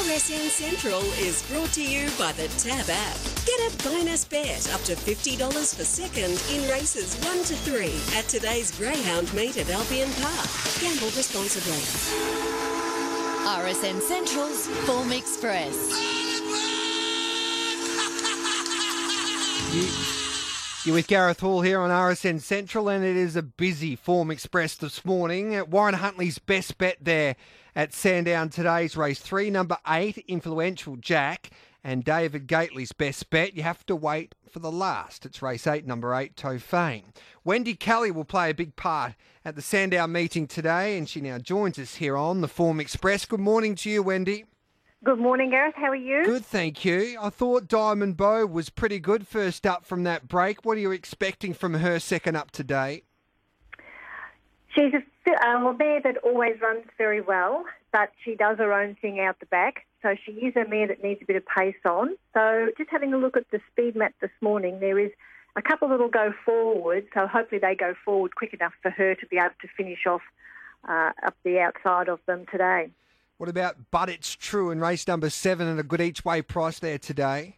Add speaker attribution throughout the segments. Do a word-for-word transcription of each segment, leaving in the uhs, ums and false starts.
Speaker 1: S N Central is brought to you by the Tab app. Get a bonus bet up to fifty dollars for second in races one to three at today's Greyhound meet at Albion Park. Gamble responsibly.
Speaker 2: R S N Central's Form Express.
Speaker 3: You, you're with Gareth Hall here on R S N Central, and it is a busy Form Express this morning. Warren Huntley's best bet there at Sandown today's race three, number eight, Influential Jack, and David Gately's best bet. You have to wait for the last. It's race eight, number eight, Tofane. Wendy Kelly will play a big part at the Sandown meeting today, and she now joins us here on the Form Express. Good morning to you, Wendy.
Speaker 4: Good morning, Gareth. How are you?
Speaker 3: Good, thank you. I thought Diamond Bow was pretty good first up from that break. What are you expecting from her second up today?
Speaker 4: She's a uh, mare that always runs very well, but she does her own thing out the back. So she is a mare that needs a bit of pace on. So just having a look at the speed map this morning, there is a couple that'll go forward. So hopefully they go forward quick enough for her to be able to finish off uh, up the outside of them today.
Speaker 3: What about But It's True in race number seven and a good each way price there today?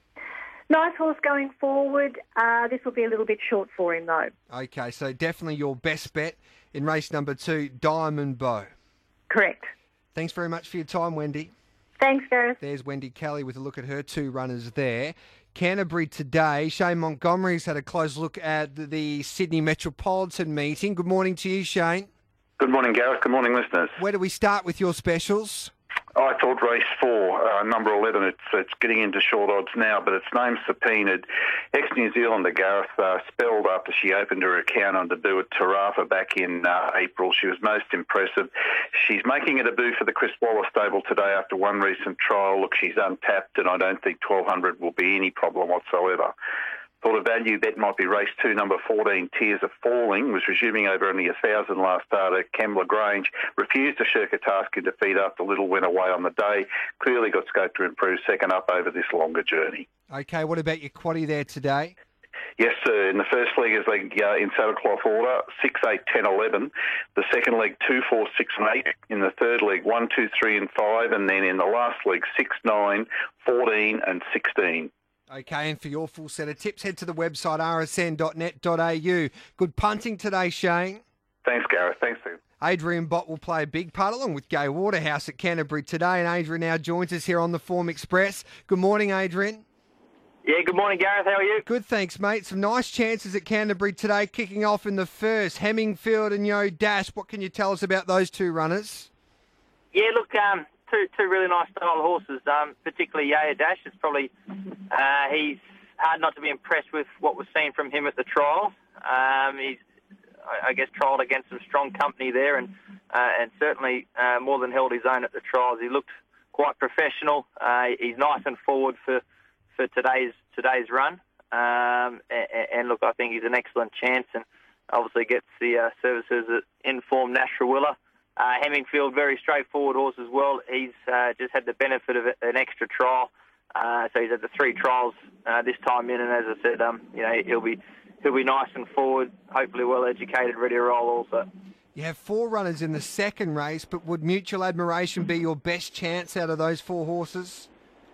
Speaker 4: Nice horse going forward. Uh, this will be a little bit short for him though.
Speaker 3: Okay, so definitely your best bet in race number two, Diamond Bow.
Speaker 4: Correct.
Speaker 3: Thanks very much for your time, Wendy.
Speaker 4: Thanks, Gareth.
Speaker 3: There's Wendy Kelly with a look at her two runners there. Canterbury today, Shane Montgomery's had a close look at the Sydney Metropolitan meeting. Good morning to you, Shane.
Speaker 5: Good morning, Gareth. Good morning, listeners.
Speaker 3: Where do we start with your specials?
Speaker 5: I thought race four, uh, number eleven, it's it's getting into short odds now, but its name's subpoenaed. Ex-New Zealander Gareth uh, spelled after she opened her account on debut at Tarafa back in uh, April. She was most impressive. She's making a debut for the Chris Waller stable today after one recent trial. Look, she's untapped, and I don't think twelve hundred will be any problem whatsoever. Thought a value bet might be race two, number fourteen, Tears Are Falling, was resuming over only a thousand last start at Kembla Grange. Refused to shirk a task in defeat after Little went away on the day. Clearly got scope to improve second up over this longer journey.
Speaker 3: Okay, what about your quaddie there today?
Speaker 5: Yes, sir. In the first leg is leg uh, in saddlecloth order, six, eight, ten, eleven. The second leg, two, four, six, and eight. In the third leg, one, two, three, and five. And then in the last leg, six, nine, fourteen, and sixteen.
Speaker 3: Okay, and for your full set of tips, head to the website r s n dot net dot a u. Good punting today, Shane.
Speaker 5: Thanks, Gareth. Thanks, Steve.
Speaker 3: Adrian Bott will play a big part along with Gay Waterhouse at Canterbury today, and Adrian now joins us here on the Form Express. Good morning, Adrian.
Speaker 6: Yeah, good morning, Gareth. How are you?
Speaker 3: Good, thanks, mate. Some nice chances at Canterbury today, kicking off in the first. Hemmingfield and Yo Dash. What can you tell us about those two runners?
Speaker 6: Yeah, look, um, two two really nice style horses, um, particularly Yo Dash. It's probably uh, he's hard not to be impressed with what was seen from him at the trial. Um, he's, I, I guess, trialled against some strong company there, and uh, and certainly uh, more than held his own at the trials. He looked quite professional. Uh, he's nice and forward for. for today's today's run. Um, and, and look, I think he's an excellent chance, and obviously gets the uh, services at Informed Nasrawilla. Uh, Hemmingfield, very straightforward horse as well. He's uh, just had the benefit of an extra trial, uh, so he's had the three trials uh, this time in, and as I said, um, you know, he'll be he'll be nice and forward, hopefully well educated, ready to roll also.
Speaker 3: You have four runners in the second race, but would Mutual Admiration be your best chance out of those four horses?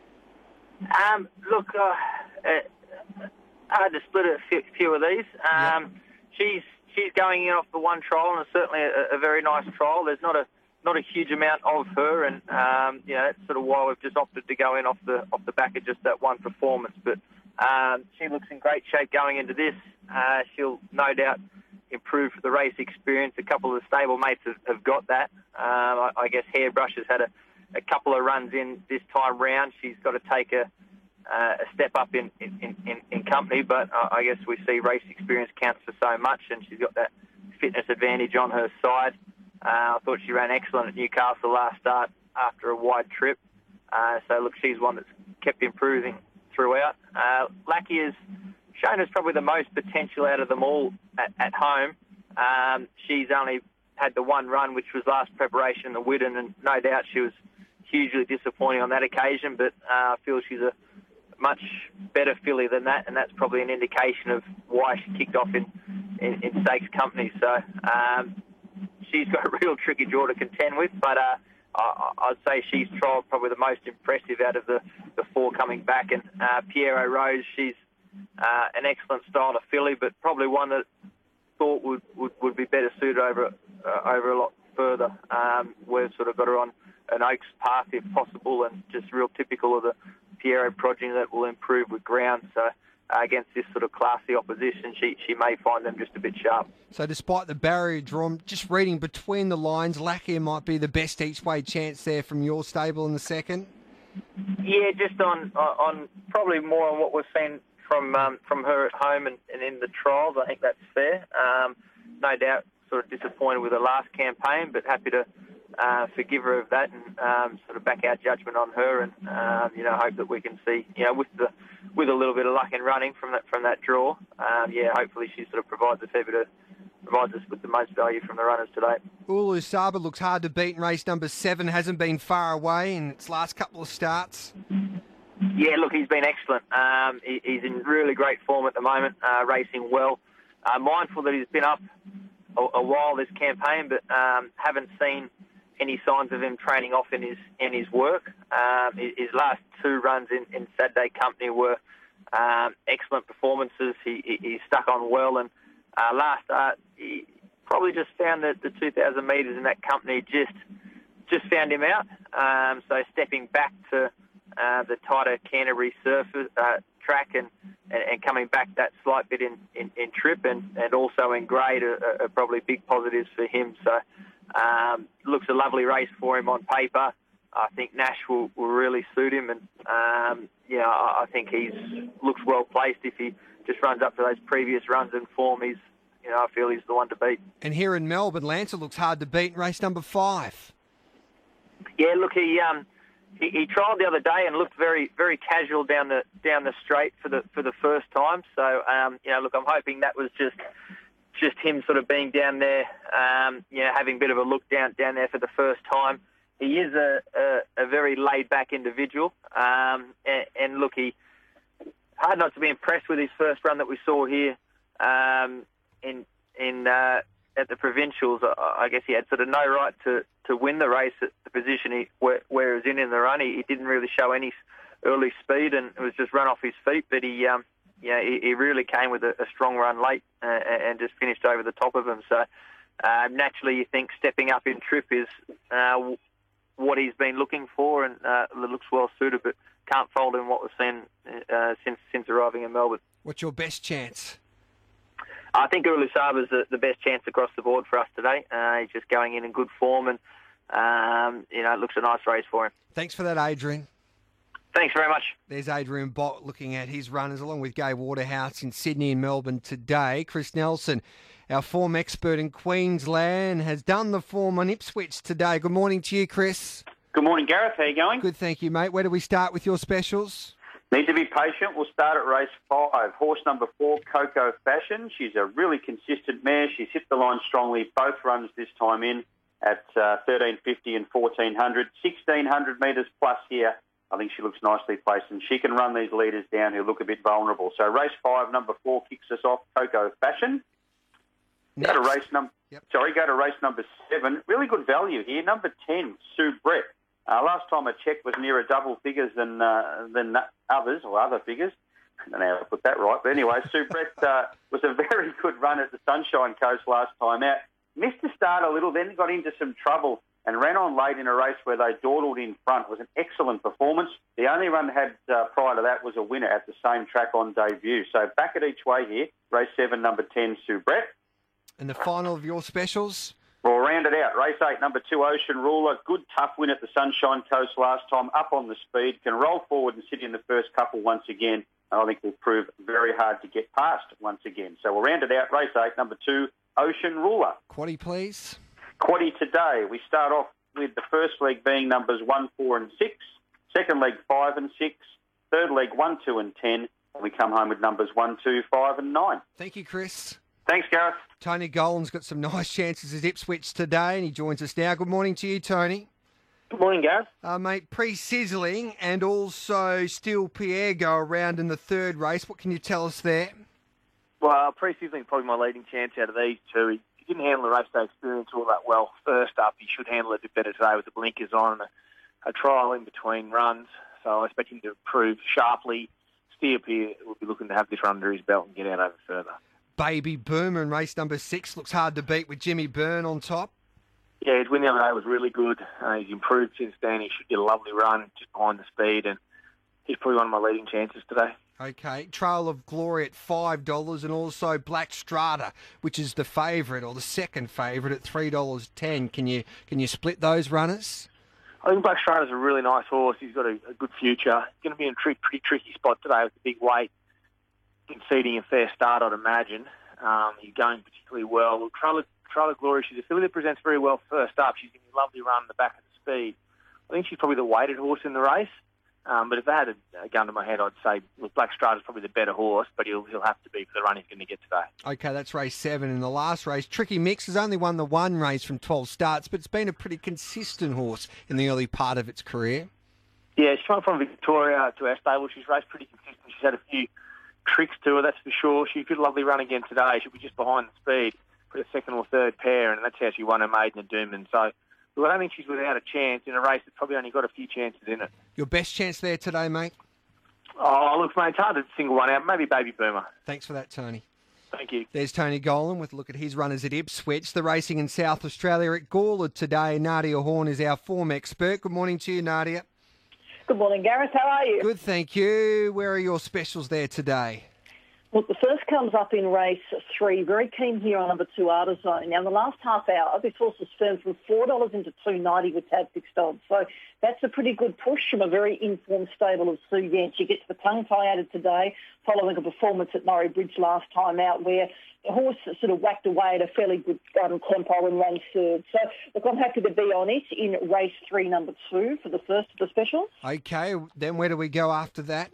Speaker 6: Um, look, uh, uh, hard to split a few, few of these. Um, yep. She's she's going in off the one trial, and it's certainly a, a very nice trial. There's not a not a huge amount of her, and um, you know that's sort of why we've just opted to go in off the off the back of just that one performance. But um, she looks in great shape going into this. Uh, she'll no doubt improve the race experience. A couple of the stable mates have, have got that. Um, I, I guess Hairbrush has had a. a couple of runs in this time round. She's got to take a, uh, a step up in, in, in, in company, but uh, I guess we see race experience counts for so much, and she's got that fitness advantage on her side. Uh, I thought she ran excellent at Newcastle last start after a wide trip. Uh, so, look, she's one that's kept improving throughout. Uh, Lackey has shown us probably the most potential out of them all at, at home. Um, she's only had the one run, which was last preparation in the Widden, and no doubt she was hugely disappointing on that occasion, but uh, I feel she's a much better filly than that, and that's probably an indication of why she kicked off in, in, in stakes company. So um, she's got a real tricky draw to contend with, but uh, I, I'd say she's trialled probably the most impressive out of the, the four coming back. And uh, Piero Rose, she's uh, an excellent style to filly, but probably one that thought would, would, would be better suited over uh, over a lot further. Um, we've sort of got her on an Oaks path if possible, and just real typical of the Piero progeny that will improve with ground. So uh, against this sort of classy opposition, she she may find them just a bit sharp.
Speaker 3: So despite the barrier drawn, just reading between the lines, Lackier might be the best each-way chance there from your stable in the second?
Speaker 6: Yeah, just on on probably more on what we've seen from um, from her at home and, and in the trials. I think that's fair. Um, no doubt sort of disappointed with the last campaign, but happy to uh, forgive her of that and um, sort of back our judgment on her, and um, you know, hope that we can see, you know, with the with a little bit of luck in running from that from that draw. Um, yeah, hopefully she sort of provides a fair bit of provides us with the most value from the runners today.
Speaker 3: Ulu Saba looks hard to beat in race number seven. Hasn't been far away in its last couple of starts.
Speaker 6: Yeah, look, he's been excellent. Um, he, he's in really great form at the moment, uh, racing well. Uh, mindful that he's been up a, a while this campaign, but um, haven't seen any signs of him training off in his in his work. Um, his, his last two runs in, in Saturday Company were um, excellent performances. He, he, he stuck on well, and uh, last start he probably just found that the two thousand metres in that company just just found him out. Um, so stepping back to uh, the tighter Canterbury surface uh, track and, and, and coming back that slight bit in, in, in trip and, and also in grade are, are probably big positives for him. So um, looks a lovely race for him on paper. I think Nash will, will really suit him, and um, yeah, I, I think he's looks well placed if he just runs up to those previous runs in form. He's, you know, I feel he's the one to beat.
Speaker 3: And here in Melbourne, Lancer looks hard to beat in race number five.
Speaker 6: Yeah, look, he um, he, he trialled the other day and looked very, very casual down the down the straight for the for the first time. So um, you know, look, I'm hoping that was just just him sort of being down there, um, you know, having a bit of a look down down there for the first time. He is a a, a very laid back individual, um, and, and look, he hard not to be impressed with his first run that we saw here um, in in. Uh, at the provincials. I guess he had sort of no right to, to win the race at the position he where, where he was in in the run. He, he didn't really show any early speed, and it was just run off his feet. But he, um, yeah, he, he really came with a, a strong run late uh, and just finished over the top of him. So uh, naturally, you think stepping up in trip is uh, what he's been looking for, and uh, it looks well suited. But can't fold in what we've seen uh, since since arriving in Melbourne.
Speaker 3: What's your best chance?
Speaker 6: I think Ulu Saba's the, the best chance across the board for us today. Uh, he's just going in in good form, and um, you know, it looks a nice race for him.
Speaker 3: Thanks for that, Adrian.
Speaker 6: Thanks very much.
Speaker 3: There's Adrian Bott looking at his runners along with Gai Waterhouse in Sydney and Melbourne today. Chris Nelson, our form expert in Queensland, has done the form on Ipswich today. Good morning to you, Chris.
Speaker 7: Good morning, Gareth. How are you going?
Speaker 3: Good, thank you, mate. Where do we start with your specials?
Speaker 7: Need to be patient. We'll start at race five. Horse number four, Coco Fashion. She's a really consistent mare. She's hit the line strongly both runs this time in at uh, thirteen fifty and fourteen hundred. sixteen hundred metres plus here. I think she looks nicely placed, and she can run these leaders down who look a bit vulnerable. So race five, number four, kicks us off, Coco Fashion.
Speaker 3: Next.
Speaker 7: Go to race number.
Speaker 3: Yep.
Speaker 7: Sorry, go to race number seven. Really good value here. Number ten, Sue Brett. Uh, last time I checked was nearer double figures than uh, than others, or other figures. I don't know how to put that right. But anyway, Sue Brett uh, was a very good run at the Sunshine Coast last time out. Missed the start a little, then got into some trouble and ran on late in a race where they dawdled in front. It was an excellent performance. The only run had uh, prior to that was a winner at the same track on debut. So back at each way here, race seven, number ten, Sue Brett.
Speaker 3: And the final of your specials?
Speaker 7: We'll round it out. Race eight, number two, Ocean Ruler. Good, tough win at the Sunshine Coast last time. Up on the speed. Can roll forward and sit in the first couple once again. And I think will prove very hard to get past once again. So we'll round it out. Race eight, number two, Ocean Ruler.
Speaker 3: Quaddie, please.
Speaker 7: Quaddie today. We start off with the first leg being numbers one, four and six. Second leg, five and six. Third leg, one, two and ten. And we come home with numbers one, two, five and nine.
Speaker 3: Thank you, Chris.
Speaker 7: Thanks, Gareth.
Speaker 3: Tony Golan's got some nice chances at Ipswich today, and he joins us now. Good morning to you, Tony.
Speaker 8: Good morning, Gareth.
Speaker 3: Uh, mate, pre-sizzling and also Steel Pierre go around in the third race. What can you tell us there?
Speaker 8: Well, pre-sizzling probably my leading chance out of these two. He
Speaker 6: didn't handle the race day experience all that well first up. He should handle it a bit better today with the blinkers on and a, a trial in between runs. So I expect him to improve sharply. Steer Peer will be looking to have this run under his belt and get out over further.
Speaker 3: Baby Boomer in race number six looks hard to beat with Jimmy Byrne on top.
Speaker 6: Yeah, his win the other day was really good. Uh, he's improved since then. He should get a lovely run just behind the speed, and he's probably one of my leading chances today.
Speaker 3: Okay, Trail of Glory at five dollars and also Black Strata, which is the favourite or the second favourite at three dollars ten. Can you can you split those runners?
Speaker 6: I think Black Strata's a really nice horse. He's got a, a good future. He's going to be in a tri- pretty tricky spot today with the big weight, conceding a fair start, I'd imagine. Um, he's going particularly well. Trail of, Trail of Glory, she's a filly that presents very well first up. She's going to be a lovely run in the back of the speed. I think she's probably the weighted horse in the race. Um, but if I had a, a gun to my head, I'd say look, Black Strata's probably the better horse, but he'll he'll have to be for the run he's going to get today.
Speaker 3: Okay, that's race seven. In the last race, Tricky Mix has only won the one race from twelve starts, but it's been a pretty consistent horse in the early part of its career.
Speaker 6: Yeah, she's come from Victoria to our stable. She's raced pretty consistent. She's had a few tricks to her, that's for sure. She could lovely run again today. She'll be just behind the speed for a second or third pair, and that's how she won her maiden at Doomben. So look, I don't think she's without a chance in a race that's probably only got a few chances in it.
Speaker 3: Your best chance there today, mate?
Speaker 6: Oh, look, mate, it's hard to single one out. Maybe Baby Boomer.
Speaker 3: Thanks for that, Tony.
Speaker 6: Thank you.
Speaker 3: There's Tony Golan with a look at his runners at Ipswich. The racing in South Australia at Gawler today. Nadia Horn is our form expert. Good morning to you, Nadia.
Speaker 8: Good morning, Gareth. How are you?
Speaker 3: Good, thank you. Where are your specials there today?
Speaker 8: Look, the first comes up in race three. Very keen here on number two, Artizone. Now, in the last half hour, this horse has firmed from four dollars into two ninety with tab fixed odds. So that's a pretty good push from a very informed stable of Sue Yent. She gets the tongue tie added today following a performance at Murray Bridge last time out where the horse sort of whacked away at a fairly good um, tempo and ran third. So, look, I'm happy to be on it in race three, number two, for the first of the specials.
Speaker 3: Okay, then where do we go after that?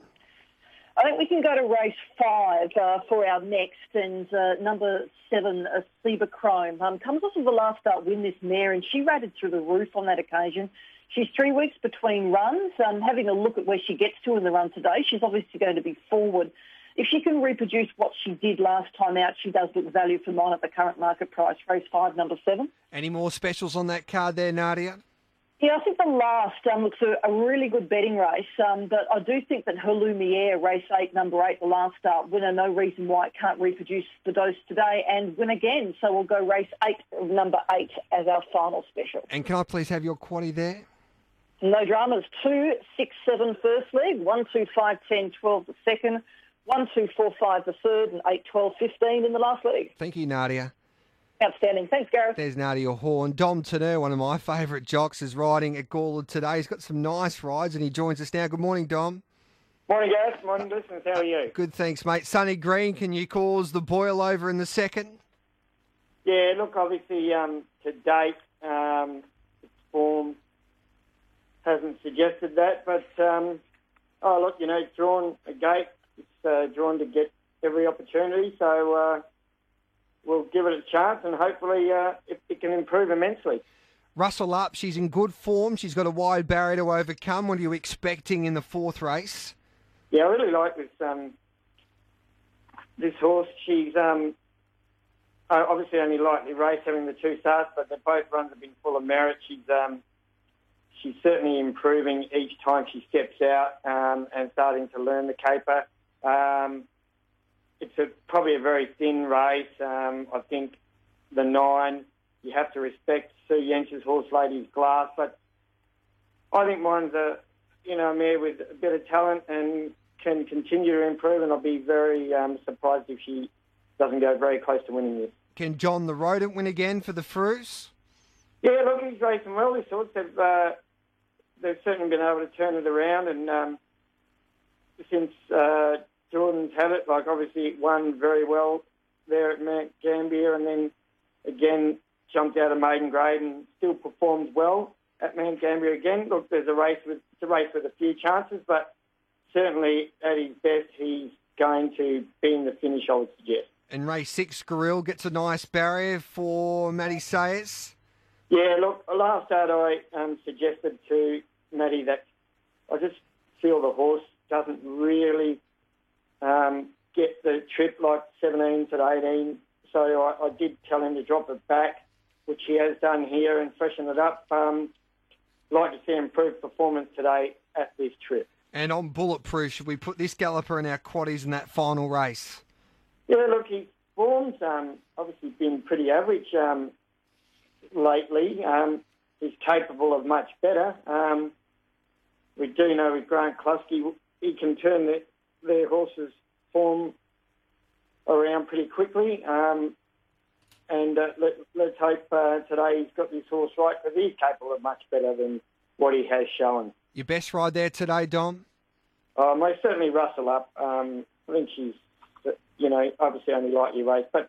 Speaker 8: I think we can go to race five uh, for our next, and uh, number seven, uh, Seba Chrome. Um, comes off of the last start win, this mare, and she rated through the roof on that occasion. She's three weeks between runs. Um, having a look at where she gets to in the run today, she's obviously going to be forward. If she can reproduce what she did last time out, she does look value for mine at the current market price. Race five, number seven.
Speaker 3: Any more specials on that card there, Nadia?
Speaker 8: Yeah, I think the last um, looks a, a really good betting race, um, but I do think that her Lumiere, race eight, number eight, the last start winner, no reason why it can't reproduce the dose today and win again. So we'll go race eight, number eight, as our final special.
Speaker 3: And can I please have your quaddie there?
Speaker 8: No dramas. Two, six, seven, first leg. One, two, five, ten, twelve, the second. One, two, four, five, the third, and eight, twelve, fifteen in the last leg.
Speaker 3: Thank you, Nadia.
Speaker 8: Outstanding. Thanks, Gareth.
Speaker 3: There's Nadia Horn. Dom Tanner, one of my favourite jocks, is riding at Gawler today. He's got some nice rides and he joins us now. Good morning, Dom.
Speaker 9: Morning, Gareth. Morning, listeners. How are you?
Speaker 3: Good, thanks, mate. Sonny Green, can you cause the boil over in the second?
Speaker 9: Yeah, look, obviously, um, to date, um, its form hasn't suggested that. But, um, oh, look, you know, it's drawn a gate. It's uh, drawn to get every opportunity. So, uh, we'll give it a chance and hopefully uh, it, it can improve immensely.
Speaker 3: Russell Up, she's in good form. She's got a wide barrier to overcome. What are you expecting in the fourth race?
Speaker 9: Yeah, I really like this um, this horse. She's um, obviously only lightly raced, having the two starts, but the both runs have been full of merit. She's um, she's certainly improving each time she steps out um, and starting to learn the caper. Um, It's a, probably a very thin race. Um, I think the nine, you have to respect Sue Yench's Horse Lady's Glass, but I think mine's a, you know, a mare with a bit of talent and can continue to improve, and I'll be very um, surprised if she doesn't go very close to winning this.
Speaker 3: Can John the Rodent win again for the Frues?
Speaker 9: Yeah, look, he's racing well. These sorts have, uh, they've certainly been able to turn it around, and um, since uh, Jordan's had it, like obviously it won very well there at Mount Gambier, and then again jumped out of maiden grade and still performed well at Mount Gambier again. Look, there's a race with it's a race with a few chances, but certainly at his best he's going to be in the finish, I would suggest.
Speaker 3: And race six, Gorilla gets a nice barrier for Matty Sayers.
Speaker 9: Yeah, look, last start I um, suggested to Matty that I just feel the horse doesn't really um, get the trip like seventeens at eighteen so I, I did tell him to drop it back, which he has done here, and freshen it up. Um, like to see improved performance today at this trip.
Speaker 3: And on Bulletproof, should we put this galloper in our quaddies in that final race?
Speaker 9: Yeah, look, his form's um, obviously been pretty average um, lately. Um, he's capable of much better. Um, we do know with Grant Klusky, he can turn the, their horse's form around pretty quickly. Um, and uh, let, let's hope uh, today he's got this horse right, because he's capable of much better than what he has shown.
Speaker 3: Your best ride there today, Dom?
Speaker 9: Uh, most certainly Russell Up. Um, I think she's, you know, obviously only lightly raced, but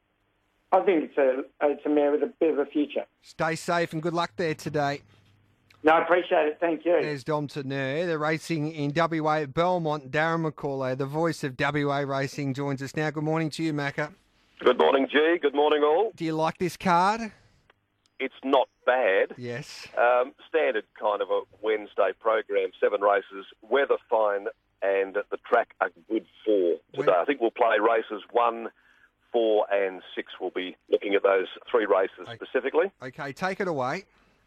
Speaker 9: I think it's a it's a mare with a bit of a future.
Speaker 3: Stay safe and good luck there today.
Speaker 9: No, I appreciate it. Thank you.
Speaker 3: There's Dom Teneur. They're racing in W A at Belmont. Darren McCauley, the voice of W A Racing, joins us now. Good morning to you, Macca.
Speaker 10: Good morning, G. Good morning, all.
Speaker 3: Do you like this card?
Speaker 10: It's not bad.
Speaker 3: Yes.
Speaker 10: Um, standard kind of a Wednesday program, seven races, weather fine, and the track a good four today.
Speaker 3: When...
Speaker 10: I think we'll play races one, four, and six. We'll be looking at those three races
Speaker 3: okay.
Speaker 10: specifically.
Speaker 3: Okay, take it away.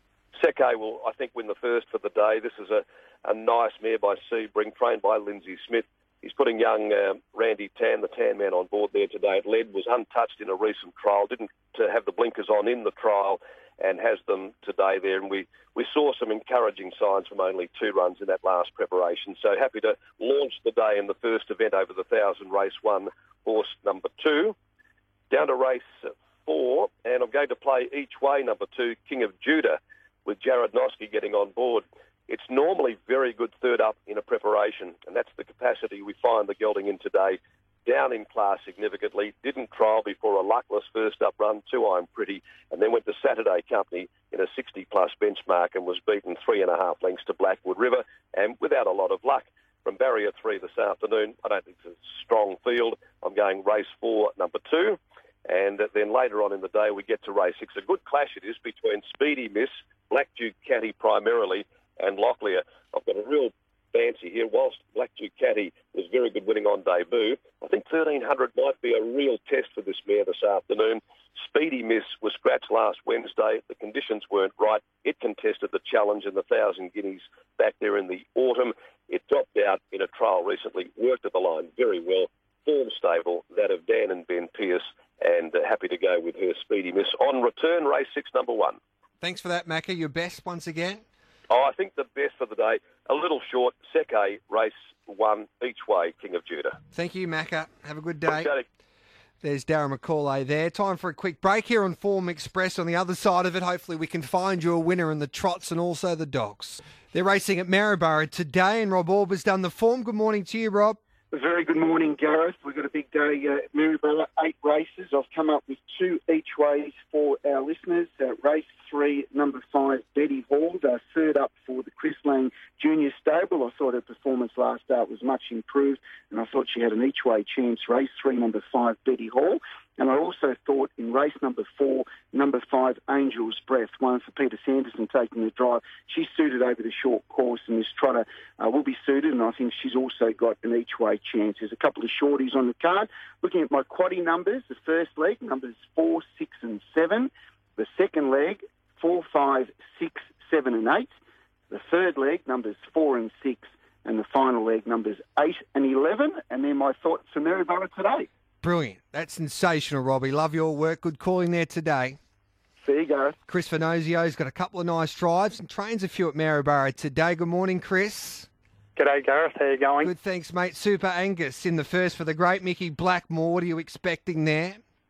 Speaker 10: Seke will, I think, win the first for the day. This is a, a nice mare by Sebring, trained by Lindsay Smith. He's putting young uh, Randy Tan, the Tan man, on board there today. It led, was untouched in a recent trial, didn't uh, have the blinkers on in the trial, and has them today there. And we, we saw some encouraging signs from only two runs in that last preparation. So happy to launch the day in the first event over the thousand, race one, horse number two. Down to race four, and I'm going to play each way number two, King of Judah, with Jared Noski getting on board. It's normally very good third up in a preparation, and that's the capacity we find the gelding in today. Down in class significantly, didn't trial before a luckless first up run, two I'm Pretty, and then went to Saturday Company in a sixty plus benchmark and was beaten three and a half lengths to Blackwood River, and without a lot of luck. From barrier three this afternoon, I don't think it's a strong field. I'm going race four, number two. And then later on in the day, we get to race six. A good clash it is between Speedy Miss, Black Duke Caddy primarily, and Locklear. I've got a real fancy here. Whilst Black Duke Caddy was very good winning on debut, I think thirteen hundred might be a real test for this mare this afternoon. Speedy Miss was scratched last Wednesday. The conditions weren't right. It contested the challenge in the thousand guineas back there in the autumn. It dropped out in a trial recently, worked at the line very well. Form stable, that of Dan and Ben Pearce, and uh, happy to go with her Speedy Miss. On return, race six, number one.
Speaker 3: Thanks for that, Macca. Your best once again?
Speaker 10: Oh, I think the best for the day, a little short, Seke, race one, each way, King of Judah.
Speaker 3: Thank you, Macca. Have a good day.
Speaker 10: Appreciate it.
Speaker 3: There's Darren McCauley there. Time for a quick break here on Form Express. On the other side of it, hopefully we can find you a winner in the trots and also the dogs. They're racing at Maryborough today, and Rob Orb has done the form. Good morning to you, Rob.
Speaker 11: A very good morning, Gareth. We've got a big day uh, at Maryborough, eight races. I've come up with two each ways for our listeners. Uh, race three, number five, Betty Hall, uh, third up for the Chris Lang Junior Stable. I thought her performance last start was much improved, and I thought she had an each way chance. Race three, number five, Betty Hall. And I also thought in race number four, number five, Angel's Breath, one for Peter Sanderson taking the drive. She's suited over the short course, and this trotter uh, will be suited, and I think she's also got an each-way chance. There's a couple of shorties on the card. Looking at my quaddie numbers, the first leg, numbers four, six, and seven. The second leg, four, five, six, seven, and eight. The third leg, numbers four and six. And the final leg, numbers eight and eleven. And then my thoughts for Maryborough today.
Speaker 3: Brilliant. That's sensational, Robbie. Love your work. Good calling there today.
Speaker 11: There you go.
Speaker 3: Chris Finozio's got a couple of nice drives and trains a few at Maryborough today. Good morning, Chris.
Speaker 12: G'day, Gareth. How you going?
Speaker 3: Good, thanks, mate. Super Angus in the first for the great Mickey Blackmore. What are you expecting there?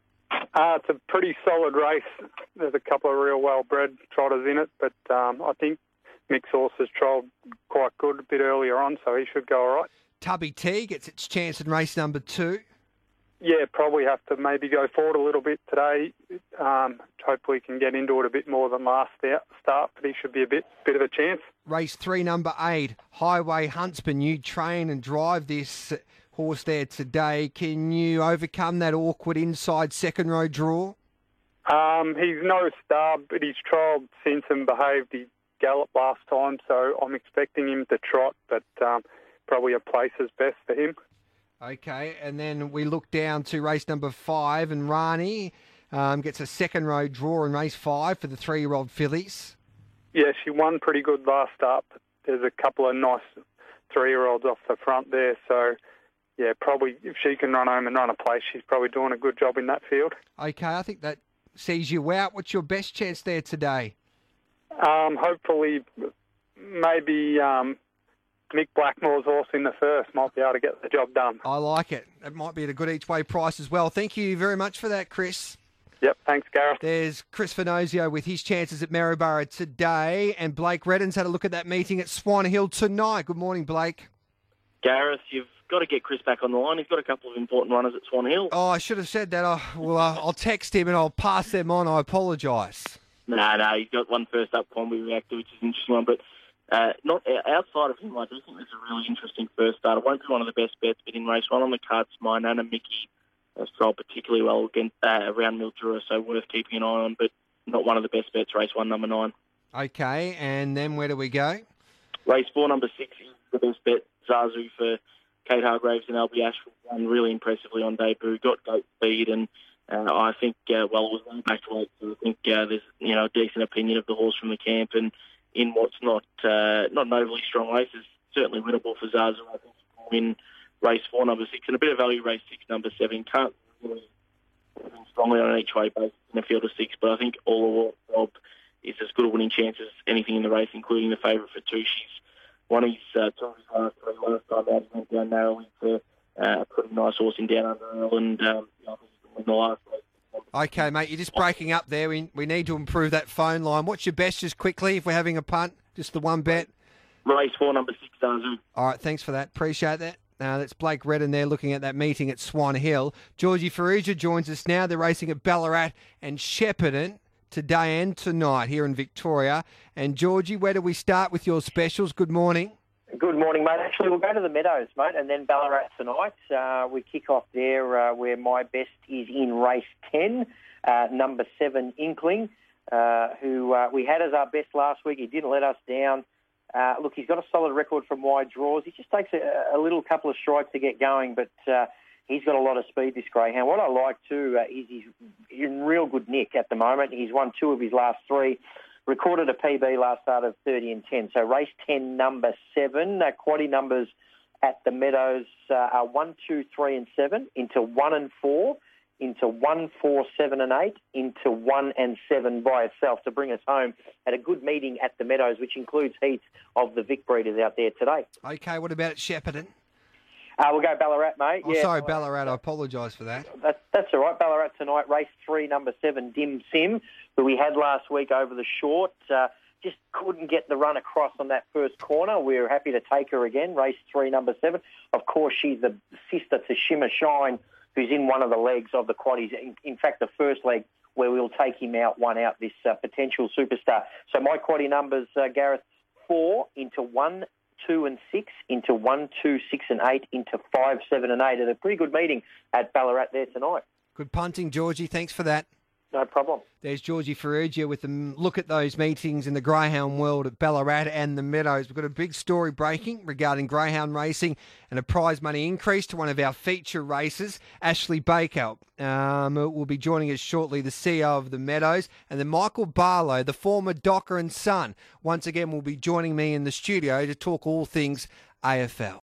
Speaker 12: Uh, it's a pretty solid race. There's a couple of real well-bred trotters in it, but um, I think Mick's horse has trialled quite good a bit earlier on, so he should go all right.
Speaker 3: Tubby T gets its chance in race number two.
Speaker 12: Yeah, probably have to maybe go forward a little bit today. Um, hopefully he can get into it a bit more than last start, but he should be a bit bit of a chance.
Speaker 3: Race three, number eight, Highway Huntsman. You train and drive this horse there today. Can you overcome that awkward inside second row draw?
Speaker 12: Um, he's no star, but he's trialled since and behaved. He galloped last time, so I'm expecting him to trot, but um, probably a place is best for him.
Speaker 3: Okay, and then we look down to race number five, and Rani um, gets a second row draw in race five for the three-year-old fillies.
Speaker 12: Yeah, she won pretty good last up. There's a couple of nice three-year-olds off the front there, so yeah, probably if she can run home and run a place, she's probably doing a good job in that field.
Speaker 3: Okay, I think that sees you out. What's your best chance there today?
Speaker 12: Um, hopefully, maybe um, Mick Blackmore's horse in the first might be able to get the job done.
Speaker 3: I like it. It might be at a good each-way price as well. Thank you very much for that, Chris.
Speaker 12: Yep, thanks, Gareth.
Speaker 3: There's Chris Finozio with his chances at Maryborough today, and Blake Redden's had a look at that meeting at Swan Hill tonight. Good morning, Blake.
Speaker 13: Gareth, you've got to get Chris back on the line. He's got a couple of important runners at Swan Hill.
Speaker 3: Oh, I should have said that. Oh, well, uh, I'll text him and I'll pass them on. I apologise.
Speaker 13: No, no, he's got one first up Combi Reactor, which is an interesting one, but uh, not outside of him, I do think there's a really interesting first start. It won't be one of the best bets, but in race one on the cards, my Nana Mickey has trialled particularly well against, uh, around Mildura, so worth keeping an eye on, but not one of the best bets, race one, number nine.
Speaker 3: Okay, and then where do we go?
Speaker 13: Race four, number six is the best bet, Zazu for Kate Hargraves and Albie Ashford, won really impressively on debut, got goat speed, and uh, I think, uh, well, it was long back to weight, so I think uh, there's, you know, a decent opinion of the horse from the camp, and in what's not uh, not an overly strong race, is certainly winnable for Zazu. I think he will win race four, number six, and a bit of value race six, number seven. Can't really strongly on an each way basis in a field of six, but I think all the Rob is as good a winning chance as anything in the race, including the favourite for two. She's won his uh, two of his last three last time out. He went down narrowly for uh, a pretty nice horse in Down Under Earl, and um, you know, I think he can win the last race.
Speaker 3: Okay, mate, you're just breaking up there. We we need to improve that phone line. What's your best, just quickly, if we're having a punt? Just the one bet?
Speaker 13: Race four, number six, Zazu.
Speaker 3: All right, thanks for that. Appreciate that. Uh, that's Blake Redden there looking at that meeting at Swan Hill. Georgie Farrugia joins us now. They're racing at Ballarat and Shepparton today and tonight here in Victoria. And Georgie, where do we start with your specials? Good morning.
Speaker 14: Good morning, mate. Actually, we'll go to the Meadows, mate, and then Ballarat tonight. Uh, we kick off there uh, where my best is in race ten, uh, number seven, Inkling, uh, who uh, we had as our best last week. He didn't let us down. Uh, look, he's got a solid record from wide draws. He just takes a, a little couple of strides to get going, but uh, he's got a lot of speed, this greyhound. What I like, too, uh, is he's in real good nick at the moment. He's won two of his last three. Recorded a P B last start of thirty and ten. So race ten, number seven. Uh, quaddy numbers at the Meadows uh, are one, two, three and seven, into one and four, into one, four, seven and eight, into one and seven by itself to bring us home at a good meeting at the Meadows, which includes heats of the Vic breeders out there today.
Speaker 3: Okay, what about at Shepparton?
Speaker 14: Uh, we'll go Ballarat, mate.
Speaker 3: Oh,
Speaker 14: yeah.
Speaker 3: sorry, Ballarat. I apologise for that.
Speaker 14: That's, that's all right. Ballarat tonight, race three, number seven, Dim Sim, who we had last week over the short. Uh, just couldn't get the run across on that first corner. We're happy to take her again, race three, number seven. Of course, she's the sister to Shimmer Shine, who's in one of the legs of the quaddies. In, in fact, the first leg where we'll take him out, one out, this uh, potential superstar. So my quaddie numbers, uh, Gareth, four into one, two and six, into one, two, six and eight, into five, seven and eight. At a pretty good meeting at Ballarat there tonight.
Speaker 3: Good punting, Georgie. Thanks for that.
Speaker 14: No problem.
Speaker 3: There's Georgie Farrugia with a look at those meetings in the greyhound world at Ballarat and the Meadows. We've got a big story breaking regarding greyhound racing and a prize money increase to one of our feature races. Ashley Baker um, will be joining us shortly, the C E O of the Meadows. And then Michael Barlow, the former Docker and son, once again will be joining me in the studio to talk all things A F L.